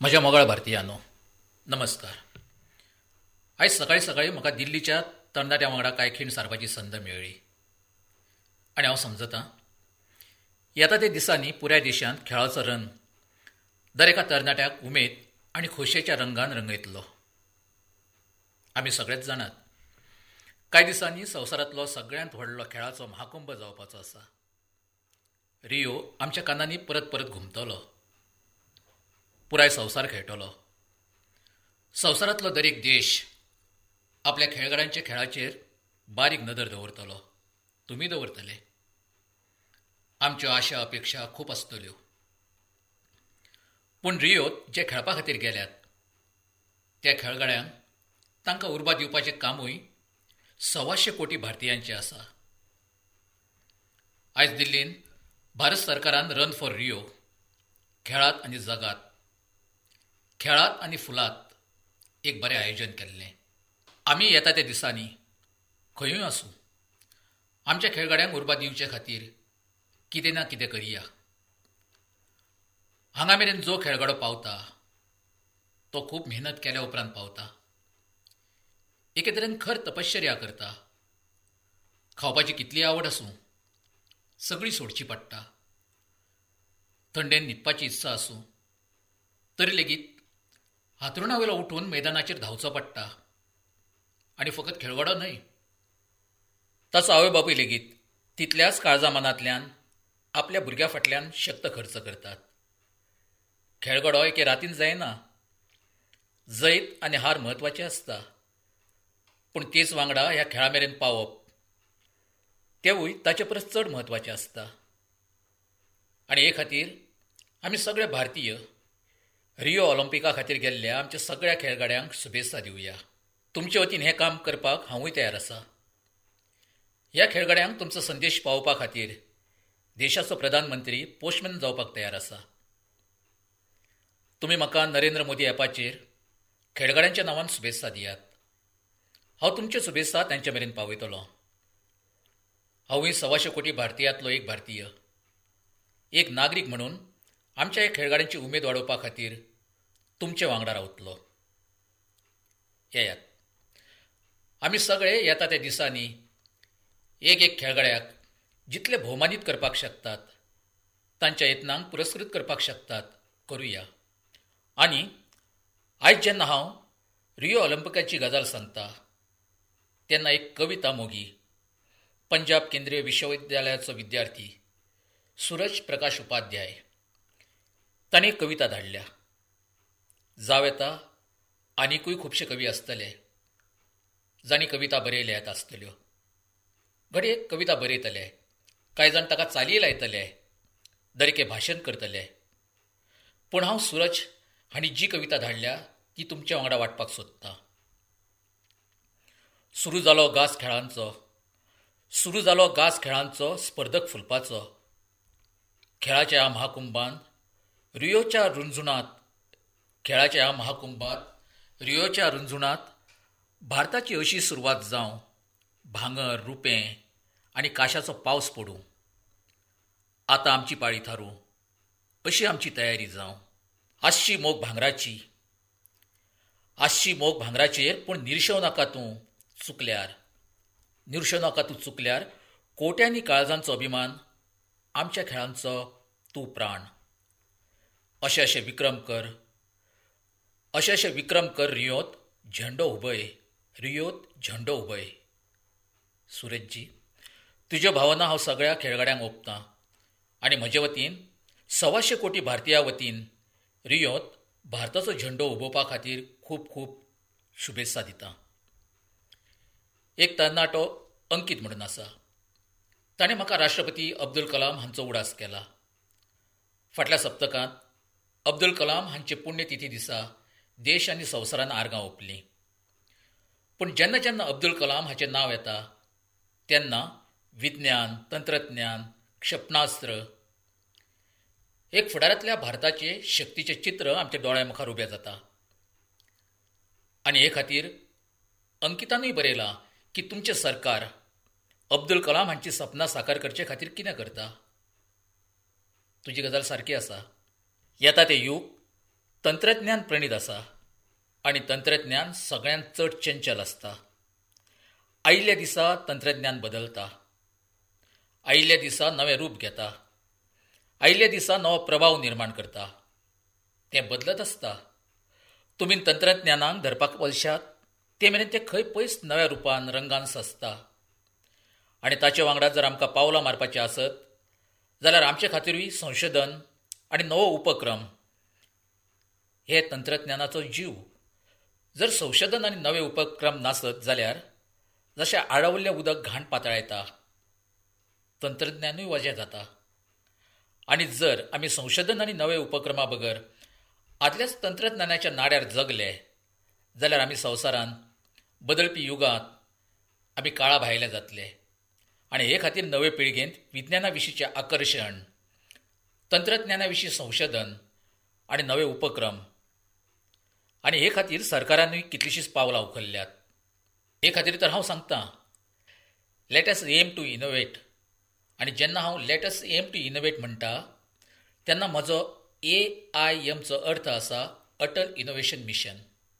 म्हज्या मोगाळ भारतीयांनो, नमस्कार. आयज सकाळी सकाळी म्हाका दिल्लीच्या तरणाट्यां वांगडा कांय खीण सारपाची संद मेळ्ळी आनी हांव समजतां येता त्या दिसांनी पुराय देशांत खेळाचो रंग दर एका तरणाट्याक उमेद आनी खोशयेच्या रंगान रंगयतलो. आमी सगळेच जाणात कांय दिसांनी संवसारांतलो सगळ्यांत व्हडलो खेळाचो महाकुंभ जावपाचो आसा. रियो आमच्या कानांनी परत परत घुमतलो. पुराय संवसार खेळटलो. संवसारांतलो दर एक देश आपल्या खेळगड्यांच्या खेळाचेर बारीक नदर दवरतलो. तुमी दवरतले. आमच्यो आशा अपेक्षा खूब आसतल्यो. पूण रियोत जे खेळपा खातीर गेल्यात त्या खेळगड्यांक तांकां उर्बा दिवपाचें कामूय 125 कोटी भारतीयांचें आसा. आयज दिल्लीन भारत सरकारान रन फॉर रियो खेळात आनी जगात खेळात आनी फुलात एक बरें आयोजन केल्लें. आमी येता त्या दिसांनी खंयूय आसूं आमच्या खेळगड्यांक उर्बा दिवचे खातीर कितें ना कितें करया. हांगा मेरेन जो खेळगडो पावता तो खूब मेहनत केल्या उपरांत पावता. एके तरेन खर तपश्चर्या करता. खावपाची कितली आवड आसूं सगळी सोडची पडटा. थंडेन न्हिदपाची इत्सा आसूं तरी लेगीत हातरुणा वयलो उठून मैदानाचेर धांवचो पडटा. आनी फकत खेळगडो न्हय, ताचो आवय बापूय लेगीत तितल्याच काळजा मनांतल्यान आपल्या भुरग्या फाटल्यान शक्त खर्च करतात. खेळगडो एके रातीन जायना. जैत आनी हार म्हत्वाचे आसता, पूण तेच वांगडा ह्या खेळा मेरेन पावप तेवूय ताचे परस चड म्हत्वाचें आसता. आनी हे खातीर आमी सगळे भारतीय रियो ऑलिंपिका खातीर गेल्ल्या आमच्या सगळ्या खेळगड्यांक शुभेच्छा दिवया. तुमचे वतीन हें काम करपाक हांवूय तयार आसा. ह्या खेळगड्यांक तुमचो संदेश पावोवपा खातीर देशाचो प्रधानमंत्री पोस्टमॅन जावपाक तयार आसा. तुमी म्हाका नरेंद्र मोदी ॲपाचेर खेळगड्यांच्या नांवान शुभेच्छा दियात. हांव तुमच्यो शुभेच्छा तांचे मेरेन पावयतलों. हांवूय 125 कोटी भारतीयांतलो एक भारतीय, एक नागरीक म्हणून आमच्या ह्या खेळगड्यांची उमेद वाडोवपा खातीर तुमचे वांगडा रावतलो. येयात आमी सगळे येता त्या दिसांनी एक एक खेळगड्याक जितले भोवमानीत करपाक शकतात तांच्या यत्नांक पुरस्कृत करपाक शकतात करुया. आनी आयज जेन्ना हांव रियो ऑलिंपिकाची गजाल सांगता तेन्ना एक कविता मोगी पंजाब केंद्रीय विश्वविद्यालयाचो विद्यार्थी सूरज प्रकाश उपाध्याय ताणें एक कविता धाडल्या. जावं येता आनिकूय खुबशे कवी आसतले जांणी कविता बरयल्यात आसतल्यो. घडये कविता बरयतले, कांय जाण ताका चाली लायतले, दर एके भाशण करतले. पूण हांव सूरज हांणी जी कविता धाडल्या ती तुमच्या वांगडा वाटपाक सोदतां. सुरू जालो गास खेळांचो स्पर्धक फुलपाचो. खेळाच्या ह्या महाकुंभांत रियोच्या रुंजुणांत भारताची अशी सुरवात जावं. भांगर, रुपें आनी काशाचो पावस पडूं. आतां आमची पाळी थारूं अशी आमची तयारी जावं. आसची मोग भांगराचेर पूण निर्शेव नाका तूं चुकल्यार कोट्यांनी काळजांचो अभिमान आमच्या खेळांचो तूं प्राण. अशे विक्रम कर रियोत झेंडो उबय. सूरजजी, तुज्यो भावना हांव सगळ्या खेळगड्यांक ओंपतां आनी म्हजे वतीन 125 कोटी भारतीयां वतीन रियोत भारताचो झेंडो उबोवपा खातीर खूब खूब शुभेच्छा दितां. एक तरणाटो अंकीत म्हणून आसा. ताणें म्हाका राष्ट्रपती अब्दुल कलाम हांचो उडास केला. फाटल्या सप्तकांत अब्दुल कलाम हांचे पुण्यतिथी दिसा देश आनी संवसारान आर्गां ओंपलीं. पूण जेन्ना जेन्ना अब्दुल कलाम हाचें नांव येता तेन्ना विज्ञान, तंत्रज्ञान, क्षेपणास्त्र एक फुडारांतल्या भारताचे शक्तीचें चित्र आमच्या दोळ्या मुखार उबें जाता. आनी हे खातीर अंकितानूय बरयलां की तुमचें सरकार अब्दुल कलाम हांची सपनां साकार करचे खातीर कितें करता. तुजी गजाल सारकी आसा. येता तें यूग तंत्रज्ञान प्रणीत आसा आणि तंत्रज्ञान सगळ्यांत चड चंचल आसता. आयिल्ल्या दिसा तंत्रज्ञान बदलता, आयिल्ल्या दिसा नवें रूप घेता, आयिल्ल्या दिसा नवो प्रभाव निर्माण करता. तें बदलत आसता. तुमी तंत्रज्ञानाक धरपाक वलशात ते मेरेन तें खंय पयस नव्या रुपान रंगान सजता. आनी ताचे वांगडा जर आमकां पावलां मारपाचें आसत जाल्यार आमचे खातीरूय संशोधन आनी नवो उपक्रम हे तंत्रज्ञानाचो जीव. जर संशोधन आनी नवे उपक्रम नासत जाल्यार जशें आडावल्लें उदक घाण पातळायता तंत्रज्ञानूय वजें जाता. आनी जर आमी संशोधन आनी नवे उपक्रमा बगर आदल्याच तंत्रज्ञानाच्या नाड्यार जगले जाल्यार आमी संवसारांत बदलपी युगांत आमी काळा भायले जातले. आनी हे खातीर नवे पिळगेंत विज्ञाना विशींचें आकर्शण, तंत्रज्ञाना विशीं संशोधन आनी नवे उपक्रम आनी हे खातीर सरकारानूय कितलींशींच पावलां उखल्ल्यात. हे खातीर तर हांव सांगतां, let us aim to innovate. आनी जेन्ना हांव let us aim to innovate म्हणटा तेन्ना म्हजो AIMचो अर्थ आसा अटल इनोव्हेशन मिशन.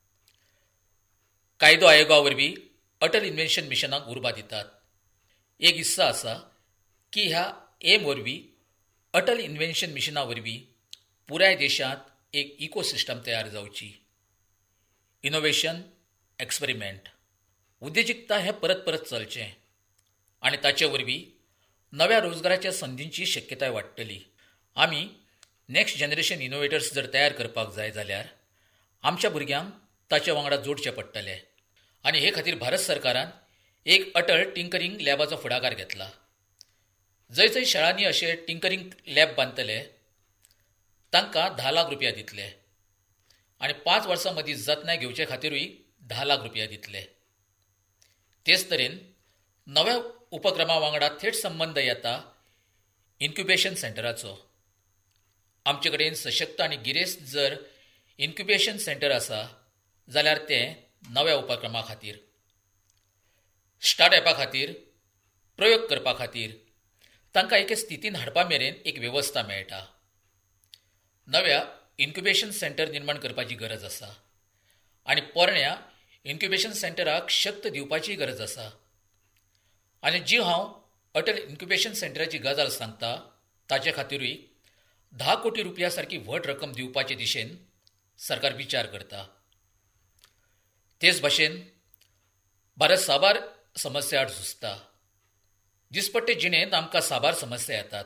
कायदो आयोगा वरवीं अटल इन्व्हेन्शन मिशनाक उर्बा दितात. एक इत्सा आसा की ह्या एम वरवीं अटल इन्व्हेन्शन मिशना वरवीं पुराय देशांत एक इकोसिस्टम तयार जावची. इनोव्हेशन, एक्सपेरिमेंट, उद्देजीकता हें परत परत चलचें आनी ताचे वरवीं नव्या रोजगाराच्या संदींची शक्यताय वाडटली. आमी नेक्स्ट जनरेशन इनोव्हेटर्स जर तयार करपाक जाय जाल्यार आमच्या भुरग्यांक ताचे वांगडा जोडचें पडटलें. आनी हे खातीर भारत सरकारान एक अटल टिंकरिंग लॅबाचो फुडाकार घेतला. जंय जंय शाळांनी अशे टिंकरिंग लॅब बांदतले तांकां 10 लाख रुपया दितले आनी 5 वर्सां मदीं जतनाय घेवचे खातीरूय 10 लाख रुपया दितले. तेच तरेन नव्या उपक्रमा वांगडा थेट संबंद येता इन्क्युबेशन सेंटराचो. आमचे कडेन सशक्त आनी गिरेस्त जर इन्क्युबेशन सेंटर आसा जाल्यार तें नव्या उपक्रमा खातीर, स्टार्टअपा खातीर, प्रयोग करपा खातीर तांकां एके स्थितीन हाडपा मेरेन एक वेवस्था मेळटा. नव्या इन्क्युबेशन सेंटर निर्माण करपाची गरज आसा आनी पोरण्या इन्क्युबेशन सेंटराक शक्त दिवपाची गरज आसा. आनी जी हांव अटल इन्क्युबेशन सेंटराची गजाल सांगता ताचे खातीरूय 10 कोटी रुपया सारकी व्हड रक्कम दिवपाचे दिशेन सरकार विचार करता. तेच भाशेन भारत साबार समस्या आड झुजता. दिसपट्टे जिणेंत आमकां साबार समस्या येतात.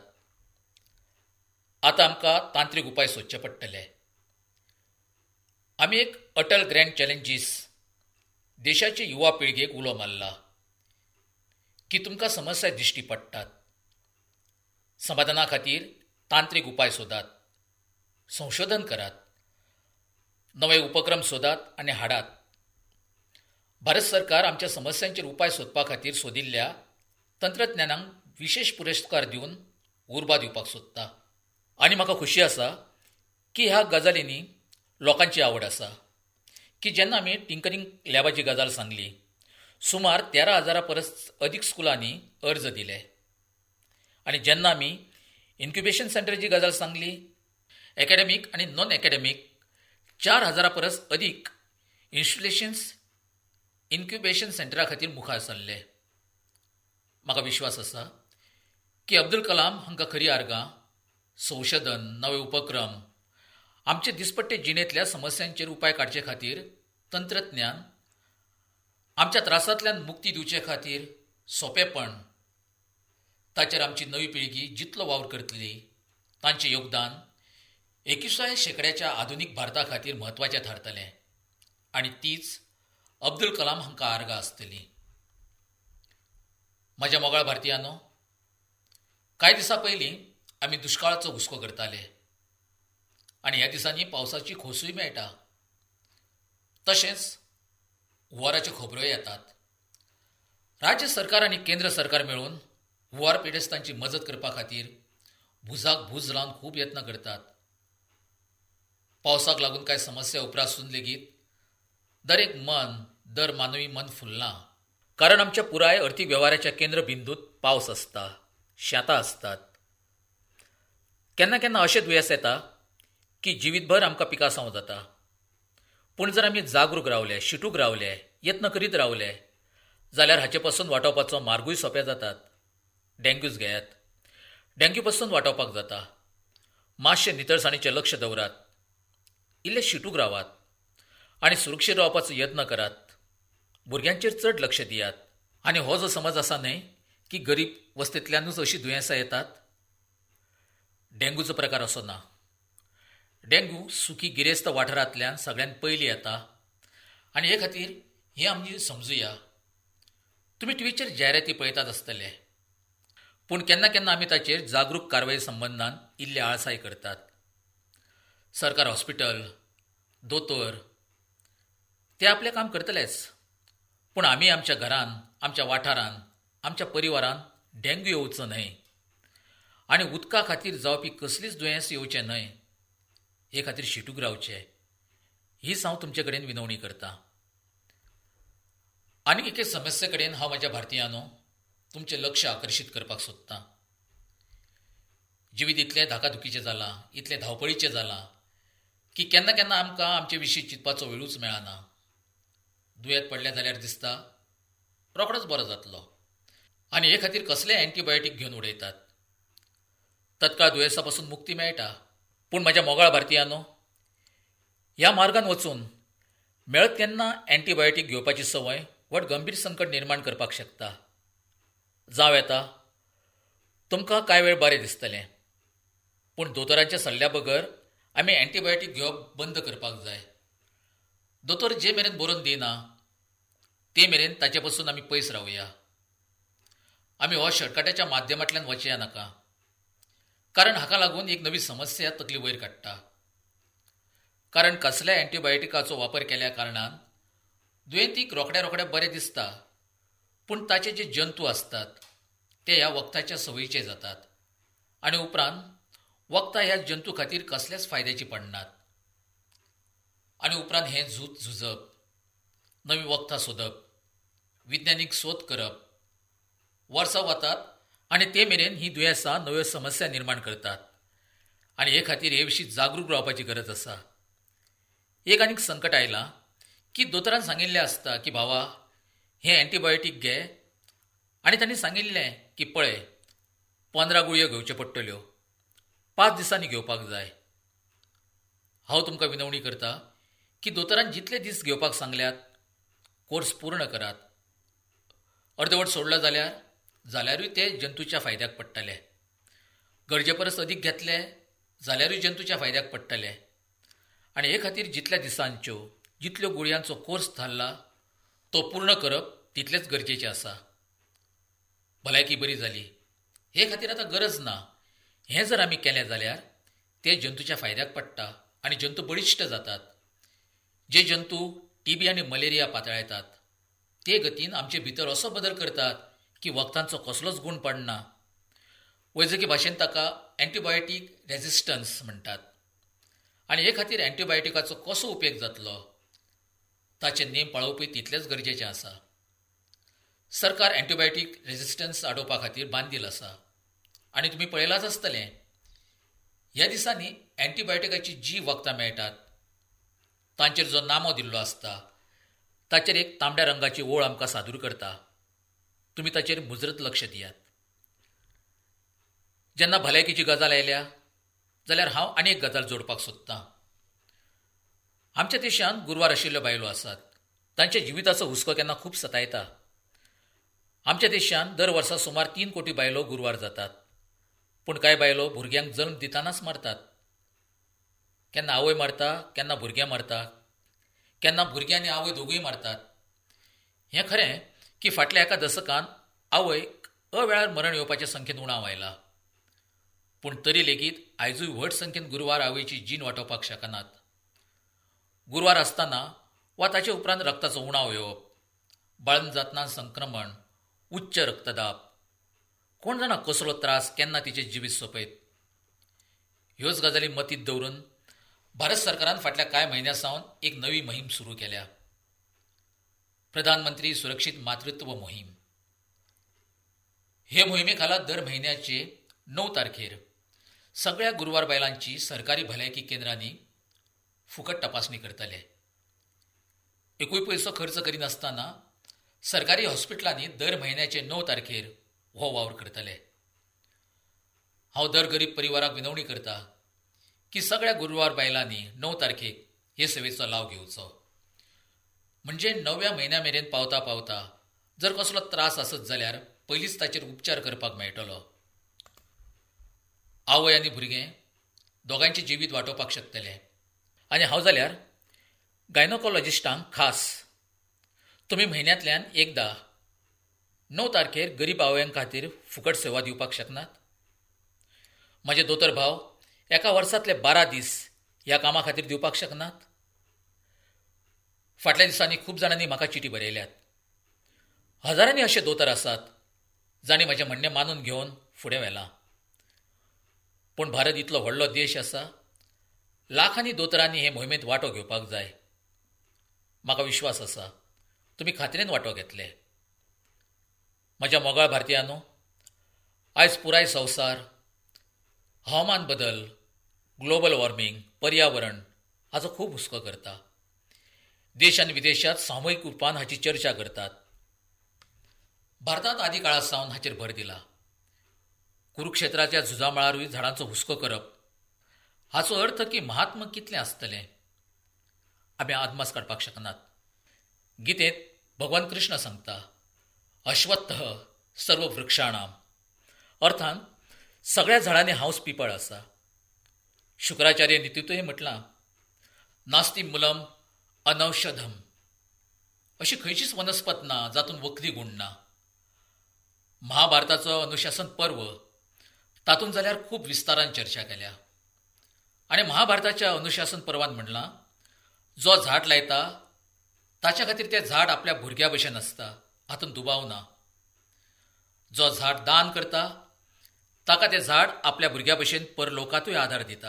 आतां आमकां तांत्रीक उपाय सोदचे पडटले. आमी एक अटल ग्रँड चॅलेंजीस देशाचे युवा पिळगेक उलो मारला की तुमकां समस्या दिश्टी पडटात. समाधाना खातीर तांत्रीक उपाय सोदात, संशोधन करात, नवे उपक्रम सोदात आनी हाडात. भारत सरकार आमच्या समस्यांचेर उपाय सोदपा खातीर सोदिल्ल्या तंत्रज्ञानाक विशेष पुरस्कार दिवन उर्बा दिवपाक सोदता. आनी म्हाका खुशी आसा की ह्या गजालींनी लोकांची आवड आसा. की जेन्ना आमी टिंकरिंग लॅबाची गजाल सांगली सुमार 13,000 परस अदीक स्कुलांनी अर्ज दिले. आनी जेन्ना आमी इन्क्युबेशन सेंटरची गजाल सांगली एकाडेमीक आनी नॉन एकाडेमीक 4,000 परस अदीक इन्स्टिट्युशन्स इन्क्युबेशन सेंटरा खातीर मुखार सरले. म्हाका विश्वास आसा की अब्दुल कलाम हांकां खरी आर्गां, संशोधन, नवे उपक्रम, आमचे दिसपट्टे जिणेंतल्या समस्यांचेर उपाय काडचे खातीर तंत्रज्ञान, आमच्या त्रासांतल्यान मुक्ती दिवचे खातीर सोंपेपण, ताचेर आमची नवी पिळगी जितलो वावर करतली तांचें योगदान 21व्या शेंकड्याच्या आधुनीक भारता खातीर म्हत्वाचें थारतलें आनी तीच अब्दुल कलाम हांकां आर्गां आसतली. म्हज्या मोगाळ भारतीयांनो, कांय दिसां पयलीं आमी दुश्काळाचो हुस्को करताले आनी ह्या दिसांनी पावसाची खोसूय मेळटा. तशेंच हुंवाराच्यो खबरोय येतात. राज्य सरकार आनी केंद्र सरकार मेळून हुंवार पिडेस्तांची मजत करपा खातीर भुजाक भूज लावन खूब यत्न करतात. पावसाक लागून कांय समस्या उपरासून लेगीत दर मानवी मन फुलना. कारण आमच्या पुराय अर्थीक वेव्हाराच्या केंद्र बिंदूत पावस आसता, शेतां आसतात. केन्ना केन्ना अशें दुयेंस येता की जिवीतभर आमकां पिकासांव जाता. पूण जर आमी जागरूक रावले, शिटूक रावले, यत्न करीत रावले जाल्यार हाचे पासून वाटावपाचो मार्गूय सोंपे जातात. डेंग्यूच घेयात. डेंग्यू पासून वाटावपाक जाता. मातशें नितळसाणीचें लक्ष दवरात, इल्ले शिटूक रावात आनी सुरक्षीत रावपाचो यत्न करात. भुरग्यांचेर चड लक्ष दियात. आनी हो जो समज आसा न्हय की गरीब वस्तींतल्यानूच अशीं दुयेंसां येतात, डेंग्यूचो प्रकार असो ना. डेंग्यू सुखी गिरेस्त वाठारांतल्यान सगळ्यात पयलीं येता आनी हे खातीर हें आमी समजुया. तुमी टीव्हीचेर जायराती पळयतात आसतले, पूण केन्ना केन्ना आमी ताचेर जागरूक कारवाये संबंदान इल्ले आळसाय करतात. सरकार हॉस्पिटल, दोतोर ते आपलें काम करतलेच, पूण आमी आमच्या घरान, आमच्या वाठारान, आमच्या परिवारान डेंग्यू येवचो न्हय आनी उदका खातीर जावपी कसलीच दुयेंस येवचें न्हय हे खातीर शिटूक रावचें, हीच हांव तुमचे कडेन विनवणी करतां. आनी एके समस्ये कडेन हांव म्हज्या भारतीयांनो तुमचें लक्ष आकर्शीत करपाक सोदतां. जिवीत इतलें धाकाधुकीचें जालां, इतलें धांवपळीचें जालां की केन्ना केन्ना आमकां आमचे विशीं चिंतपाचो वेळूच मेळना. दुयेंत पडलें जाल्यार दिसता रोखडोच बरो जातलो आनी हे खातीर कसलेय एंटीबायोटीक घेवन उडयतात. तत्काळ दुयेंसा पासून मुक्ती मेळटा. पूण म्हज्या मोगाळ भारतीयांनो, ह्या मार्गान वचून मेळत तेन्ना एंटीबायोटीक घेवपाची संवय व्हड गंभीर संकट निर्माण करपाक शकता. जावं येता तुमकां कांय वेळ बरें दिसतलें, पूण दोतोराच्या सल्ल्या बगर आमी एंटीबायोटीक घेवप बंद करपाक जाय. दोतोर जे मेरेन बरोवन दिना ते मेरेन ताचे पासून आमी पयस रावया. आमी हो शॉर्टकटाच्या माध्यमांतल्यान वचया नाका, कारण हाका लागून एक नवी समस्या तकली वयर काडटा. कारण कसल्याय एंटीबायोटिकाचो वापर केल्या कारणान दुयेंतीक रोखड्या बरें दिसता, पूण ताचे जे जंतू आसतात ते ह्या वखदाच्या संवयीचे जातात आनी उपरांत वखदां ह्या जंतू खातीर कसल्याच फायद्याची पडनात. आनी उपरांत हें झुजप, नवी वखदां सोदप, विज्ञानीक सोद करप वर्सां वतात आनी ते मेरेन ही दुयेंसां नव्यो समस्या निर्माण करतात. आनी हे खातीर हे विशीं जागरूक रावपाची गरज आसा. एक आनीक संकट आयलां की दोतोरान सांगिल्लें आसता की भावा हें एंटीबायोटीक घे आनी तांणी सांगिल्लें की पळय 15 गुळयो घेवच्यो पडटल्यो, 5 दिसांनी घेवपाक जाय. हांव तुमकां विनवणी करतां की दोतोरान जितले दीस घेवपाक सांगल्यात कोर्स पूर्ण करात. अर्दवट सोडलो जाल्यारूय ते जंतूच्या फायद्याक पडटले. गरजे परस अदीक घेतले जाल्यारूय जंतूच्या फायद्याक पडटले. आनी हे खातीर जितल्या दिसांच्यो जितल्यो गुळयांचो कोर्स थारला तो पूर्ण करप तितलेंच गरजेचें आसा. भलायकी बरी जाली हे खातीर आतां गरज ना. हें जर आमी केलें जाल्यार ते जंतूच्या फायद्याक पडटा आनी जंतू बळिश्ट जातात. जे जंतू टीबी आनी मलेरिया पातळायतात ते गतीन आमचे भितर असो बदल करतात की वखदांचो कसलोच गूण पडना. वैजकी भाशेन ताका एंटीबायोटीक रेजिस्टन्स म्हणटात. आनी हे खातीर एंटीबायोटिकाचो कसो उपेग जातलो ताचे नेम पाळोवपूय तितलेच गरजेचें आसा. सरकार एंटीबायोटीक रेजिस्टन्स आडोवपा खातीर बांदील आसा. आनी तुमी पळयलाच आसतलें ह्या दिसांनी एंटीबायोटिकाची जी वखदां मेळटात तांचेर जो नामो दिल्लो आसता ताचेर एक तांबड्या रंगाची ओळ आमकां सादूर करता. तुमी ताचेर मुजरत लक्ष दियात. जेन्ना भलायकीची गजाल आयल्या जाल्यार हांव आनी एक गजाल जोडपाक सोदतां. आमच्या देशांत गुरवार आशिल्ल्यो बायलो आसात. तांच्या जिविताचो हुस्को केन्ना खूब सतायता. आमच्या देशांत दर वर्सा सुमार 3 कोटी बायलो गुरवार जातात. पूण कांय बायलो भुरग्यांक जल्म दितानाच मरतात. केन्ना आवय मरता, केन्ना भुरगें मरता, केन्ना भुरगीं आनी आवय दोगूय मरतात. हें खरें की फाटल्या एका दशकांत आवयक अवेळार मरण येवपाचे संख्येन उणाव आयला. पूण तरी लेगीत आयजूय व्हड संख्येन गुरवार आवयची जीण वाटोवपाक शकनात. गुरवार आसतना वा ताचे उपरांत रक्ताचो उणाव येवप, बाळंत जातना संक्रमण, उच्च रक्तदाब, कोण जाणा कसलो त्रास केन्ना तिचे जिवीत सोंपयत. ह्योच गजाली मतींत दवरून भारत सरकारान फाटल्या कांय म्हयन्यां सावन एक नवी मोहीम सुरू केल्या. प्रधानमंत्री सुरक्षीत मातृत्व मोहीम. हे मोहिमे खाला दर म्हयन्याचे 9 तारखेर सगळ्या गुरुवार बायलांची सरकारी भलायकी केंद्रांनी फुकट तपासणी करतले. एकूय पयसो खर्च करिनासतना सरकारी हॉस्पिटलांनी दर म्हयन्याचे 9 तारखेर हो वावर करतले. हांव दर गरीब परिवाराक विनवणी करता की सगळ्या गुरुवार बायलांनी 9 तारखेक हे सेवेचो लाव घेवचो. म्हणजे 9व्या म्हयन्या मेरेन पावता पावता जर कसलो त्रास आसत जाल्यार पयलींच ताचेर उपचार करपाक मेळटलो. आवय आनी भुरगें दोगांचे जिवीत वाटोवपाक शकतले. आनी हांव जाल्यार गायनोकॉलॉजिस्टांक खास तुमी म्हयन्यांतल्यान एकदां 9 तारखेर गरीब आवयां खातीर फुकट सेवा दिवपाक शकनात? म्हजे दोतोर भाव एका वर्सांतले 12 दीस ह्या कामा खातीर दिवपाक शकनात? फाटल्या दिसांनी खूब जाणांनी म्हाका चिटी बरयल्यात. हजारांनी अशे दोतोर आसात जाणी म्हजें म्हणणें मानून घेवन फुडें व्हेलां. पूण भारत इतलो व्हडलो देश आसा, लाखांनी दोतोरांनी हे मोहिमेंत वांटो घेवपाक जाय. म्हाका विश्वास आसा तुमी खात्रेन वांटो घेतले. म्हज्या मोगाळ भारतीयांनो, आयज पुराय संवसार हवामान बदल, ग्लोबल वॉर्मिंग, पर्यावरण हाचो खूब हुस्को करता. देश आनी विदेशांत सामुहीक रुपान हाची चर्चा करतात. भारतांत आदी काळा सावन हाचेर भर दिला. कुरुक्षेत्राच्या झुजामळारूय झाडांचो हुस्को करप हाचो अर्थ की महात्म कितलें आसतलें आमी आदमास काडपाक शकनात. गीतेंत भगवान कृष्ण सांगता, अश्वत्थ सर्व वृक्षाणाम, अर्थान सगळ्या झाडांनी हांवच पिपळ आसा. शुक्राचार्य नितीतूय म्हटलां, नास्ति मूलम अनौषधम, अशी खंयचीच वनस्पत ना जातून वखदी गुण ना. महाभारताचो अनुशासन पर्व तातूंत जाल्यार खूब विस्तारान चर्चा केल्या. आनी महाभारताच्या अनुशासन पर्वान म्हणलां, जो झाड लायता ताच्या खातीर तें झाड आपल्या भुरग्या भशेन आसता, हातूंत दुबाव ना. जो झाड दान करता ताका तें झाड आपल्या भुरग्या भशेन परलोकातूय आदार दिता.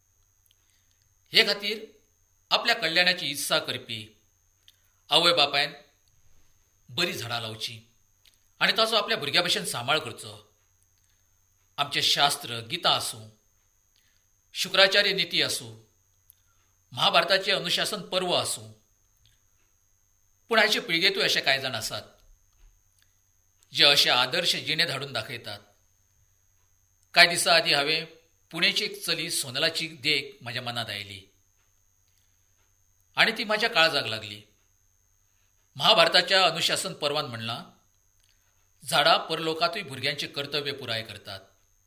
हे खातीर आपल्या कल्याणाची इत्सा करपी आवय बापायन बरी झाडां लावची आनी ताचो आपल्या भुरग्या भशेन सांबाळ करचो. आमचें शास्त्र गिता आसूं, शुक्राचार्य निती आसूं, महाभारताचें अनुशासन पर्व आसूं, पूण आयचे पिळगेतूय अशे कांय जाण आसात जे अशे आदर्श जिणे धाडून दाखयतात. कांय दिसा आदीं हांवें पुणेची एक चली सोनलाची देख म्हज्या मनांत आयली आनी ती म्हाज्या काळजाक लागली. महाभारताच्या अनुशासन पर्वान म्हणलां, झाडां परलोकातूय भुरग्यांचे कर्तव्य पुराय करतात.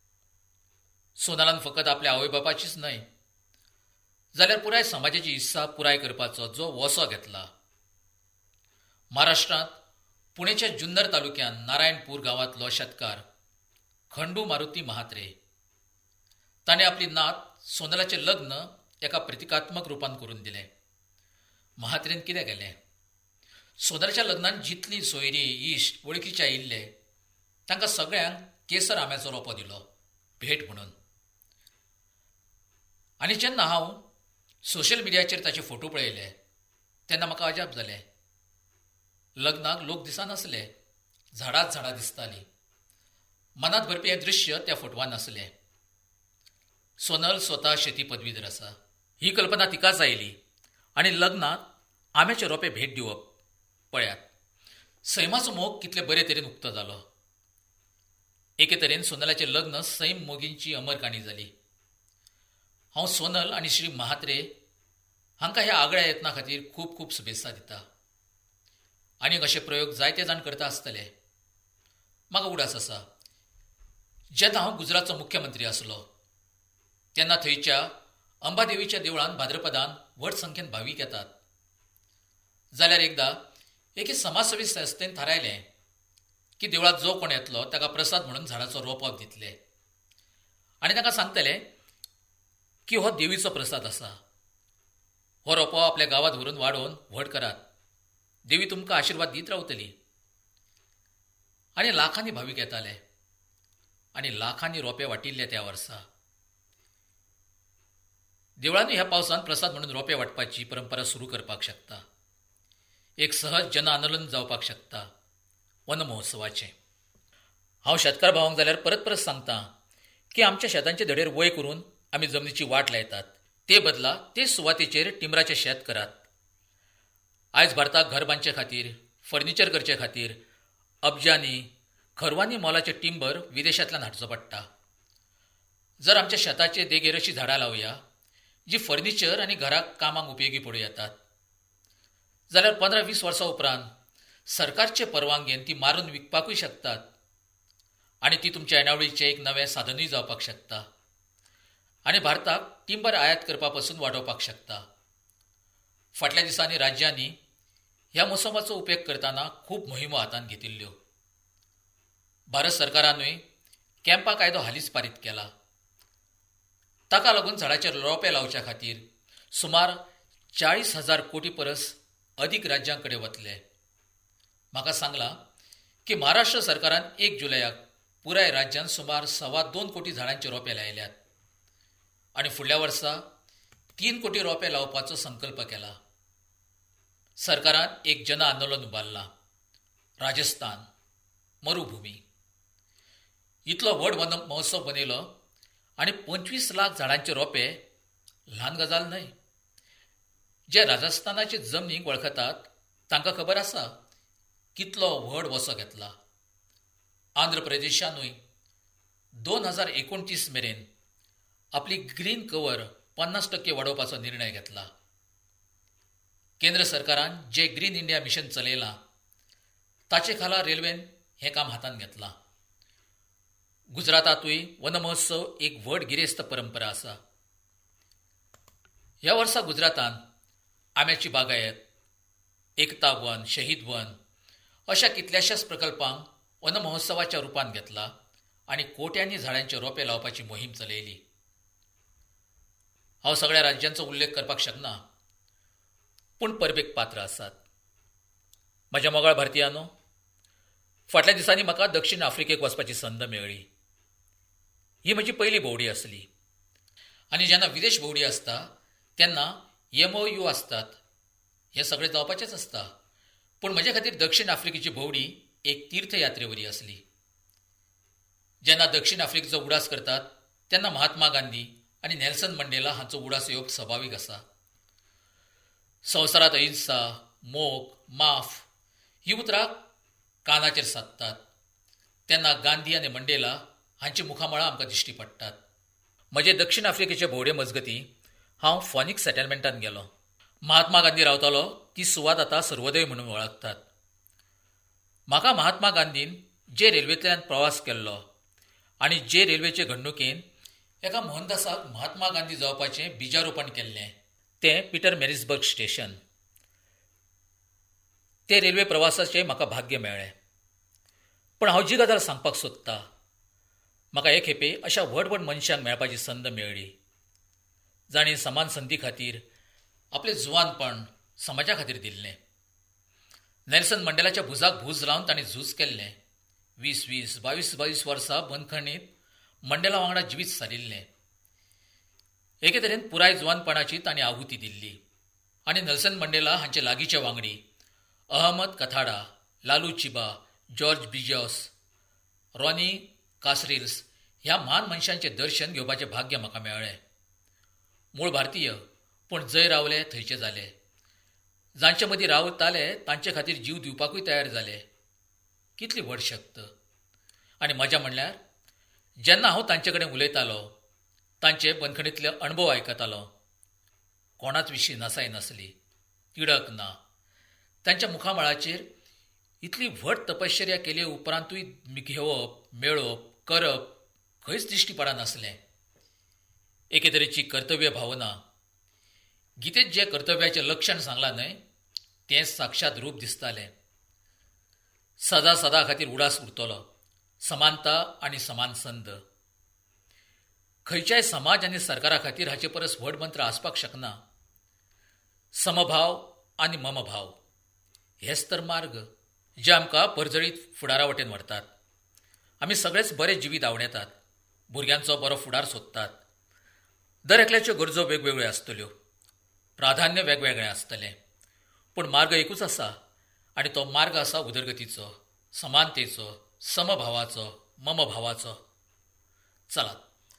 सोनालान फकत आपल्या आवय बापाचीच न्हय जाल्यार पुराय समाजाची इत्सा पुराय करपाचो जो वसो घेतला. महाराष्ट्रांत पुणेच्या जुन्नर तालुक्यात नारायणपूर गांवांतलो शेतकार खंडू मारुती महात्रे, ताणें आपली नात सोनलाचें लग्न एका प्रतिकात्मक रुपान करून दिलें. महात्रेन कितें केलें? सोनलाच्या लग्नान जितलीं सोयरी इश्ट वळखीचे आयिल्ले तांकां सगळ्यांक केसर आंब्याचो रोंपो दिलो भेट म्हणून. आनी जेन्ना हांव सोशल मिडियाचेर ताचे फोटो पळयले तेन्ना म्हाका अजाप जालें. लग्नाक लोक दिसनासले, झाडांच झाडां दिसतालीं. मनांत भरपी हें दृश्य त्या फोटवान आसलें. सोनल स्वता शेती पदवीधर आसा. ही कल्पना तिकाच आयली आनी लग्नात आंब्याचे रोंपे भेट दिवप. पळयात, सैमाचो मोग कितले बरे तरेन उक्तो जालो. एके तरेन सोनलाचें लग्न सैम मोगींची अमर काणी जाली. हांव सोनल आनी श्री महात्रे हांकां ह्या आगळ्या यत्ना खातीर खूब खूब शुभेच्छा दिता. आनीक अशे प्रयोग जायते जाण करता आसतले. म्हाका उडास आसा, जेन्ना हांव गुजरातचो मुख्यमंत्री आसलो तेन्ना थंयच्या अंबादेवीच्या देवळान भाद्रपदान व्हड संख्येन भावीक येतात. जाल्यार एकदां एके समाजसेवी संस्थेन थारायलें की देवळात जो कोण येतलो ताका प्रसाद म्हणून झाडाचो रोंपो दितले आनी ताका सांगतले की हो देवीचो प्रसाद आसा. हो रोंपो आपल्या गांवांत व्हरून वाडोवन व्हड करात. देवी तुमकां आशिर्वाद दीत रावतली. आनी लाखांनी भावीक येताले आनी लाखांनी रोंपे वाटिल्ले त्या वर्सा. देवळांनी ह्या पावसान प्रसाद म्हणून रोंपे वाटपाची परंपरा सुरू करपाक शकता. एक सहज जन आंदोलन जावपाक शकता वन महोत्सवाचें. हांव शेतकार भावांक जाल्यार परत परत सांगता की आमच्या शेतांचे धडेर वय करून आमी जमनीची वाट लायतात. ते बदला ते सुवातेचेर टिंबराचें शेत करात. आयज भारताक घर बांदचे खातीर, फर्निचर करचे खातीर अब्जांनी खरवांनी मोलाचें टिंबर विदेशांतल्यान हाडचो पडटा. जर आमच्या शेताचे देगेर अशीं झाडां लावया जी फर्निचर आनी घराक कामाक उपयोगी पडूं येतात, जाल्यार 15-20 वर्सां उपरांत सरकारचे परवानगेन ती मारून विकपाकूय शकतात आनी ती तुमच्या येणावळीचें एक नवें साधनूय जावपाक शकता आनी भारताक टिंबर आयात करपा पासून वाडोवपाक शकता. फाटल्या दिसांनी राज्यांनी ह्या मोसमाचो उपेग करतना खूब मोहिमो हातांत घेतिल्ल्यो. भारत सरकारानूय कॅम्पा कायदो हालींच पारीत केला. ताका लागून झाडाचेर रोंपे लावच्या खातीर सुमार 40,000 कोटी परस अदीक राज्यां कडेन वतले. म्हाका सांगलां की महाराष्ट्र सरकारान 1 जुलयाक पुराय राज्यांत सुमार 2.25 कोटी झाडांचे रोंपे लायल्यात आनी फुडल्या वर्सा 3 कोटी रोंपे लावपाचो संकल्प केला. सरकारान एक जन आंदोलन उबारलां. राजस्थान, मरुभूमी इतलो व्हड वन महोत्सव बनयलो आनी 25 लाख झाडांचे रोंपे ल्हान गजाल न्हय. जे राजस्थानाचे जमनीक वळखतात तांकां खबर आसा कितलो व्हड वसो घेतला. आंध्र प्रदेशानूय 2029 मेरेन आपली ग्रीन कवर 50% वाडोवपाचो निर्णय घेतला. केंद्र सरकारान जे ग्रीन इंडिया मिशन चलयलां ताचे खाला रेल्वेन हें काम हातांत घेतलां. गुजरातातूय वन महोत्सव एक व्हड गिरेस्त परंपरा आसा. ह्या वर्सा गुजरातान आंब्याची बागायत, एकता वन, शहीद वन अशा कितल्याशाच प्रकल्पांक वन महोत्सवाच्या रुपान घेतला आनी कोट्यांनी झाडांचे रोंपे लावपाची मोहीम चलयली. हांव सगळ्या राज्यांचो उल्लेख करपाक शकना, पूण परबेक पात्र आसात. म्हज्या मोगाळ भारतीयांनो, फाटल्या दिसांनी म्हाका दक्षिण आफ्रिकेक वचपाची संद मेळ्ळी. ही म्हजी पयली भोंवडी आसली आनी जेन्ना विदेश भोंवडी आसता तेन्ना MOU आसतात. हें सगळें जावपाचेंच आसता, पूण म्हजे खातीर दक्षिण आफ्रिकेची भोंवडी एक तीर्थयात्रेवरी आसली. जेन्ना दक्षिण आफ्रिकेचो उडास करतात तेन्ना महात्मा गांधी आनी नेल्सन मंडेला हांचो उडास येवप स्वाभावीक आसा. संवसारांत अहिंसा, मोग, माफ ही उतरां कानाचेर सादतात तेन्ना गांधी आनी मंडेला हांची मुखामळां आमकां दिश्टी पडटात. म्हजे दक्षिण आफ्रिकेचे भोंवडे मजगतीं हांव फॉनिक्स सेटलमेंटांत गेलों. महात्मा गांधी रावतालो ती सुवात आतां सर्वोदय म्हणून वळखतात. म्हाका महात्मा गांधीन जे रेल्वेंतल्यान प्रवास केल्लो आनी जे रेल्वेचे घडणुकेन एका मोहनदासाक महात्मा गांधी जावपाचें बिजारोपण केल्लें तें पीटर मॅरिसबर्ग स्टेशन. ते रेल्वे प्रवासाचें म्हाका भाग्य मेळ्ळें. पूण हांव जी गजाल सांगपाक सोदतां, म्हाका हे खेपे अशा व्हड व्हड मनशांक मेळपाची संद मेळ्ळी जाणीं समान संदी खातीर आपलें जुवानपण समाजा खातीर दिल्लें. नेल्सन मंडेलाच्या भुजाक भूज लावन ताणें झूज केल्लें. 20-20, 22-22 वर्सां बंदखणींत मंडेला वांगडा जिवीत सारिल्लें. एके तरेन पुराय जुवानपणाची ताणें आहुती दिल्ली आनी नेल्सन मंडेला हांचे लागींचे वांगडी Ahmed Kathrada, Laloo Chiba, George Bizos, Ronnie Kasrils ह्या महान मनशांचें दर्शन घेवपाचें भाग्य म्हाका मेळ्ळें. मूळ भारतीय, पूण जंय रावले थंयचे जाले. जांचे मदीं रावताले तांचे खातीर जीव दिवपाकूय तयार जाले. कितली व्हड शक्त. आनी मजा म्हणल्यार जेन्ना हांव तांचे कडेन उलयतालो, तांचे बंदखणींतले अणभव आयकतालो, कोणाच विशीं नसाय नासली, तिडक ना. तांच्या मुखामळाचेर इतली व्हड तपश्चर्या केले उपरांतूय घेवप, मेळप, करप खंयच दिश्टी पडनासलें. एके तरेची कर्तव्य भावना. गीतेंत जें कर्तव्याचें लक्षण सांगलां न्हय तें साक्षात रूप दिसतालें. सदा सदा खातीर उडास उरतलो, समानता आनी समान संद. खंयच्याय समाज आनी सरकारा खातीर हाचे परस व्हड मंत्र आसपाक शकना. समभाव आनी ममभाव हेच तर मार्ग जे आमकां परजळीत फुडारा वटेन व्हरतात. आमी सगळेच बरे जिवीत आवडेतात, भुरग्यांचो बरो फुडार सोदतात. दर एकल्याच्यो गरजो वेगवेगळ्यो आसतल्यो, प्राधान्य वेगवेगळें आसतलें, पूण मार्ग एकूच आसा आनी तो मार्ग आसा उदरगतीचो, समानतेचो, समभावाचो, ममभावाचो. चलात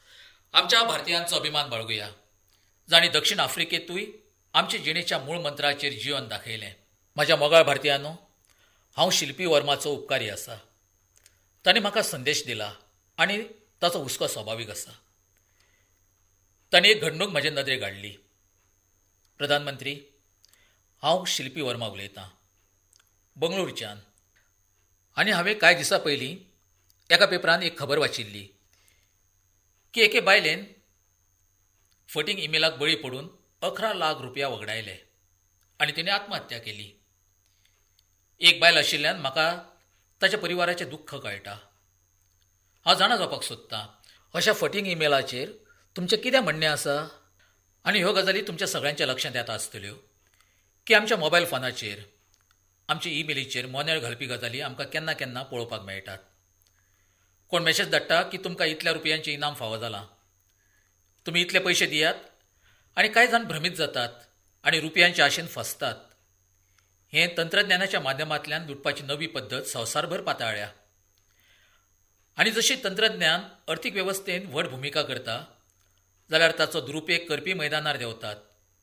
आमच्या भारतीयांचो अभिमान बाळगुया, जाणी दक्षिण आफ्रिकेतूय आमचे जिणेच्या मूळ मंत्राचेर जीवन दाखयलें. म्हज्या मोगाळ भारतीयानो, हांव शिल्पी वर्माचो उपकारी आसा. ताणें म्हाका संदेश दिला आनी ताचो हुस्को स्वाभावीक आसा. ताणें एक घडणूक म्हजे नदरेक हाडली. प्रधानमंत्री, हांव शिल्पी वर्मा उलयतां, बंगळुरूच्यान. आनी हांवें कांय दिसां पयलीं एका पेपरान एक खबर वाचिल्ली की एके बायलेन फटींग इमेलाक बळी पडून 11 लाख रुपया वगडायले आनी तिणें आत्महत्या केली. एक बायल आशिल्ल्यान म्हाका ताच्या परिवाराचें दुख्ख कळटा. हांव जाणा जावपाक सोदतां, अशा फटींग इमेलाचेर तुमचें कितें म्हणणें आसा? आनी ह्यो गजाली तुमच्या सगळ्यांच्या लक्षांत येता आसतल्यो की आमच्या मोबायल फोनाचेर, आमच्या ईमेलीचेर मोनेळ घालपी गजाली आमकां केन्ना केन्ना पळोवपाक मेळटात. कोण मॅसेज धाडटा की तुमकां इतल्या रुपयांचें इनाम फावो जालां, तुमी इतले पयशे दियात. आनी कांय जाण भ्रमीत जातात आनी रुपयांच्या आशेन फसतात. हें तंत्रज्ञानाच्या माध्यमांतल्यान लुटपाची नवी पद्दत संवसारभर पाताळ्ळ्या. आनी जशी तंत्रज्ञान अर्थीक वेवस्थेन व्हड भुमिका करता, जाल्यार ताचो दुरुपेग करपी मैदानार देंवतात.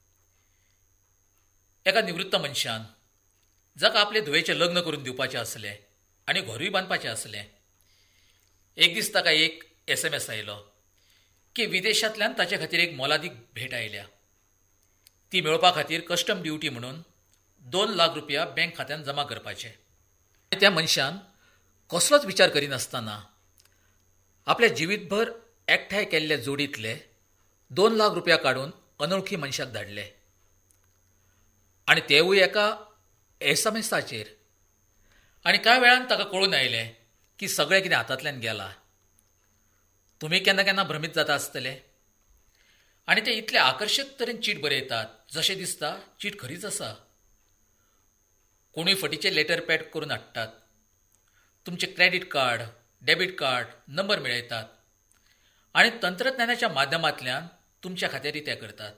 एका निवृत्त मनशान, जाका आपले धुवेचें लग्न करून दिवपाचें आसलें आनी घरूय बांदपाचें आसलें, एक दीस ताका एक SMS आयलो की विदेशांतल्यान ताचे खातीर एक मोलादीक भेट आयल्या. ती मेळोवपा खातीर कस्टम ड्युटी म्हणून 2 लाख रुपया बँक खात्यांत जमा करपाचे. त्या मनशान कसलोच विचार करिनासतना आपल्या जिवीतभर एकठांय केल्ले जोडींतले 2 लाख रुपया काडून अनवळखी मनशाक धाडले. आनी तेवूय एका SMSाचेर. आनी कांय वेळान ताका कळून आयलें की सगळें कितें हातांतल्यान गेलां. तुमी केन्ना केन्ना भ्रमीत जाता आसतले. आनी ते इतले आकर्शक तरेन चीट बरयतात, जशें दिसता चीट खरीच आसा. कोणूय फटीचे लेटर पॅड करून हाडटात. तुमचे credit card, debit card number मेळयतात आनी तंत्रज्ञानाच्या माध्यमांतल्यान तुमच्या खात्यार रित्या करतात.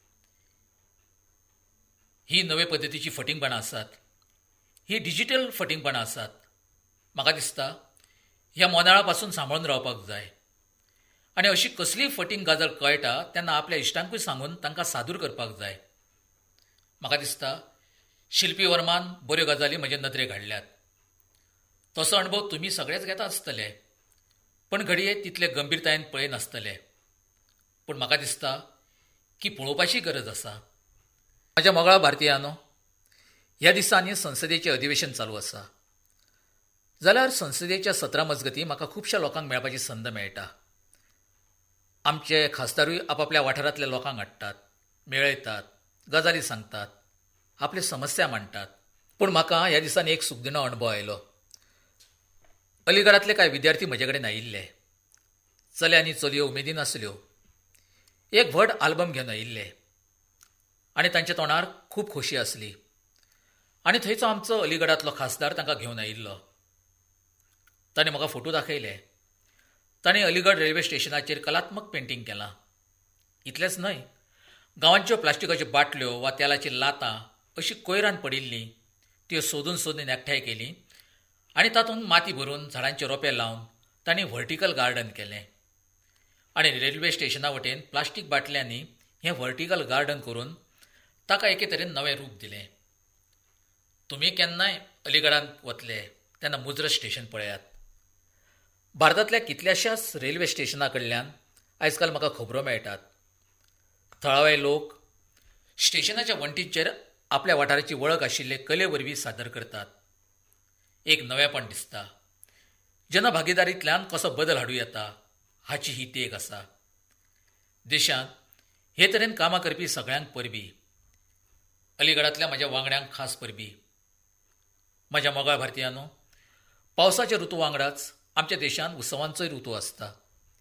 ही नवे पद्दतीची फटींगपणां आसात. ही डिजिटल फटींगपणां आसात. म्हाका दिसता ह्या मोनाळा पासून सांबाळून रावपाक जाय. आनी अशी कसलीय फटींग गजाल कळटा तेन्ना आपल्या इश्टांकूय सांगून तांकां सादूर करपाक जाय. म्हाका दिसता शिल्पी वर्मान बऱ्यो गजाली म्हजे नदरेक हाडल्यात. तसो अणभव तुमी सगळेच घेता आसतले, पण घडये तितले गंभीरतायेन पळयनासतले. पूण म्हाका दिसता की पळोवपाची गरज आसा. म्हज्या मोगाळ भारतीयानो, ह्या दिसांनी संसदेचें अधिवेशन चालू आसा. जाल्यार संसदेच्या सत्रा मजगती म्हाका खुबश्या लोकांक मेळपाची संद मेळटा. आमचे खासदारूय आपापल्या वाठारांतल्या लोकांक हाडटात, मेळयतात, गजाली सांगतात, आपले समस्या मांडटात. पूण म्हाका ह्या दिसांनी एक सुखदिणो अणभव आयलो. अलीगडांतले कांय विद्यार्थी म्हजे कडेन आयिल्ले. चले आनी चलयो उमेदीन आसल्यो. एक व्हड आल्बम घेवन आयिल्ले आनी तांच्या तोंडार खूब खोशी आसली. आनी थंयचो आमचो अलीगडांतलो खासदार तांकां घेवन आयिल्लो. ताणें म्हाका फोटो दाखयले. ताणें अलीगड रेल्वे स्टेशनाचेर कलात्मक पेंटींग केलां. इतलेंच न्हय, गांवांच्यो प्लास्टिकाच्यो बाटल्यो वा तेलाची लातां अशी कोयरान पडिल्लीं त्यो सोदून सोदून एकठांय केलीं आनी तातूंत माती भरून झाडांचे रोंपे लावन ताणें व्हर्टिकल गार्डन केलें. आनी रेल्वे स्टेशना वटेन प्लास्टीक बाटल्यांनी हें व्हर्टिकल गार्डन करून ताका एके तरेन नवें रूप दिलें. तुमी केन्नाय अलीगडांत वतले तेन्ना मुजरत स्टेशन पळयात. भारतांतल्या कितल्याशाच रेल्वे स्टेशना कडल्यान आयजकाल म्हाका खबरो मेळटात. थळावे लोक स्टेशनाच्या वण्टींचेर आपल्या वाठाराची वळख आशिल्ले कले वरवीं सादर करतात. एक नवेपण दिसता. जनभागीदारींतल्यान कसो बदल हाडूं येता हाची ही तेक आसा. देशांत हे तरेन कामां करपी सगळ्यांक परबीं. अलीगडांतल्या म्हज्या वांगड्यांक खास परबीं. म्हज्या मोगाळ भारतीयानो, पावसाच्या ऋतू वांगडाच आमच्या देशांत उत्सवांचोय ऋतू आसता.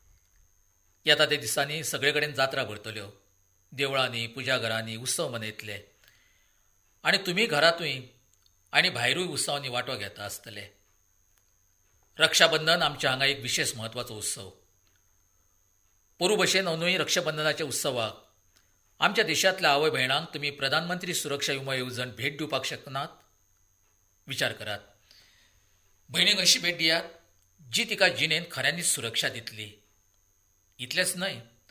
येता त्या दिसांनी सगळे कडेन जात्रा भरतल्यो. देवळांनी, पुजा घरांनी उत्सव मनयतले. आनी तुमी घरांतूय आनी भायरूय उत्सवांनी वांटो घेता आसतले. रक्षाबंधन आमच्या हांगा एक विशेष म्हत्वाचो उत्सव. पोरू भशेन अंदूय रक्षाबंधनाच्या उत्सवाक आमच्या देशांतल्या आवय भयणांक तुमी प्रधानमंत्री सुरक्षा विमो येवजण भेट दिवपाक शकनात? विचार करात. भयणीक अशी भेट दियात जी तिका जिणेंत खऱ्यांनीच सुरक्षा दितली. इतलेंच न्हय,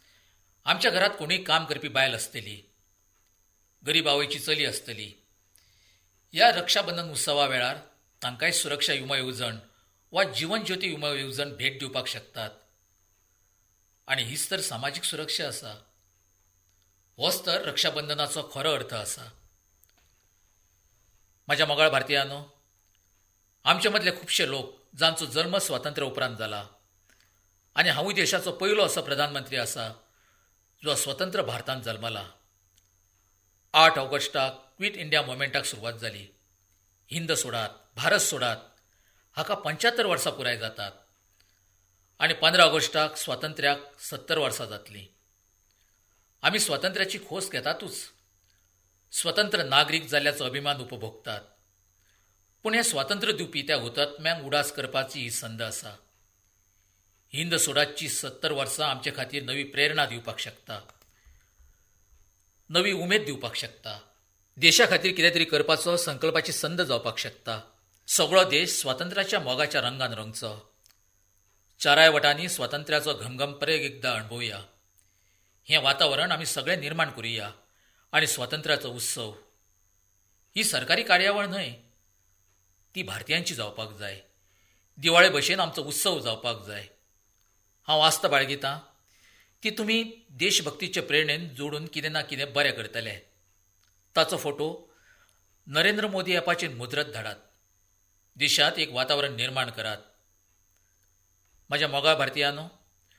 आमच्या घरात कोणी काम करपी बायल असतली, गरीब आवयची चली असतली. या रक्षाबंधन उत्सवा वेळार तांकांय सुरक्षा विमो येवजण वा जीवन ज्योती विमो येवजण भेट दिवपाक शकतात. आणि हीच तर सामाजीक सुरक्षा आसा. होच तर रक्षाबंधनाचो खरो अर्थ आसा. म्हाज्या मोगाळ भारतीयांनो, आमचे मदले खुबशे लोक जांचो जल्म स्वातंत्र्य उपरांत जाला आनी हांवूय देशाचो पयलो असो प्रधानमंत्री आसा जो स्वतंत्र भारतांत जल्मला. 8 ऑगस्टाक क्वीट इंडिया मुवमेंटाक सुरवात जाली. हिंद सोडात, भारत सोडात हाका 75 वर्सां पुराय जातात. आनी 15 ऑगस्टाक स्वातंत्र्याक 70 वर्सां जातलीं. आमी स्वातंत्र्याची खोस घेतातूच, स्वतंत्र नागरीक जाल्ल्याचो अभिमान उपभोगतात. पूण हें स्वातंत्र्य दिवपी त्या हुतात्म्यांक उडास करपाची ही संद आसा. हिंद सोडातची 70 वर्सां आमचे खातीर नवी प्रेरणा दिवपाक शकता, नवी उमेद दिवपाक शकता. देशा खातीर कितें तरी करपाचो संकल्पाची संद जावपाक शकता. सगळो देश स्वातंत्र्याच्या मोगाच्या रंगान रंगचो. चाराय वटांनी स्वातंत्र्याचो घमघम परेग एकदां अणभवया. हें वातावरण आमी सगळे निर्माण करुया. आनी स्वातंत्र्याचो उत्सव ही सरकारी कार्यावळ न्हय, ती भारतीयांची जावपाक जाय. दिवाळे भशेन आमचो उत्सव जावपाक जाय. हांव आस्त बाळगितां की तुमी देशभक्तीचे प्रेरणेन जोडून कितें ना कितें बरें करतले. ताचो फोटो नरेंद्र मोदी ॲपाचेर मुद्रत धाडात. देशांत एक वातावरण निर्माण करात. म्हाज्या मोगाळ भारतीयांनो,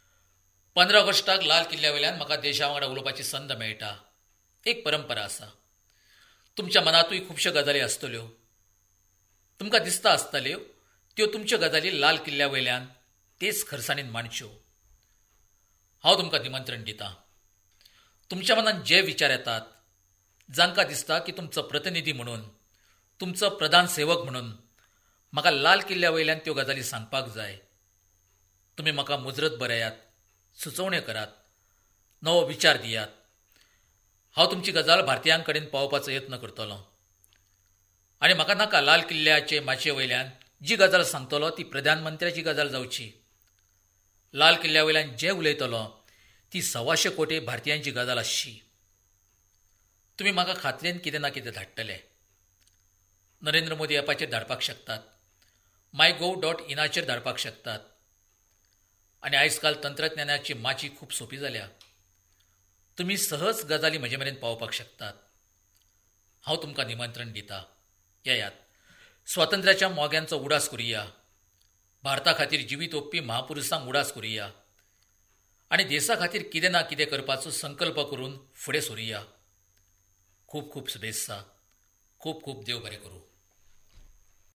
15 ऑगस्टाक लाल किल्ल्या वयल्यान म्हाका देशा वांगडा उलोवपाची संद मेळटा. एक परंपरा आसा. तुमच्या मनातूय खुबश्यो गजाली आसतल्यो. तुमकां दिसता आसतल्यो त्यो तुमच्यो गजाली लाल किल्ल्या वयल्यान तेच खरसाणीन मांडच्यो. हांव तुमकां निमंत्रण दितां. तुमच्या मनात जे विचार येतात, जांकां दिसता की तुमचो प्रतिनिधी म्हणून, तुमचो प्रधान सेवक म्हणून म्हाका लाल किल्ल्या वयल्यान त्यो गजाली सांगपाक जाय, तुमी म्हाका मुजरत बरयात, सुचोवण्यो करात, नवो विचार दियात. हांव तुमची गजाल भारतीयां कडेन पावोवपाचो यत्न करतलों. आनी म्हाका नाका लाल किल्ल्याचे माचये वयल्यान जी गजाल सांगतलो ती प्रधानमंत्र्याची गजाल जावची. लाल किल्ल्या वयल्यान जें उलयतलो ती 125 कोटी भारतीयांची गजाल आसची. तुमी म्हाका खात्रेन कितें ना कितें धाडटले. नरेंद्र मोदी ॲपाचेर धाडपाक शकतात, mygov.in धाडपाक शकतात. आनी आयज काल तंत्रज्ञानाची माची खूब सोपी जाल्या. तुमी सहज गजाली म्हजे मेरेन पावोवपाक शकतात. हांव तुमकां निमंत्रण दितां. येयात, स्वातंत्र्याच्या मोग्यांचो उडास करुया. भारता खातीर जिवीत ओंपपी महापुरुशांक उडास करुया. आनी देशा खातीर कितें ना कितें करपाचो संकल्प करून फुडें सरुया. खूब खूब शुभेच्छा. खूब खूब देव बरें करूं.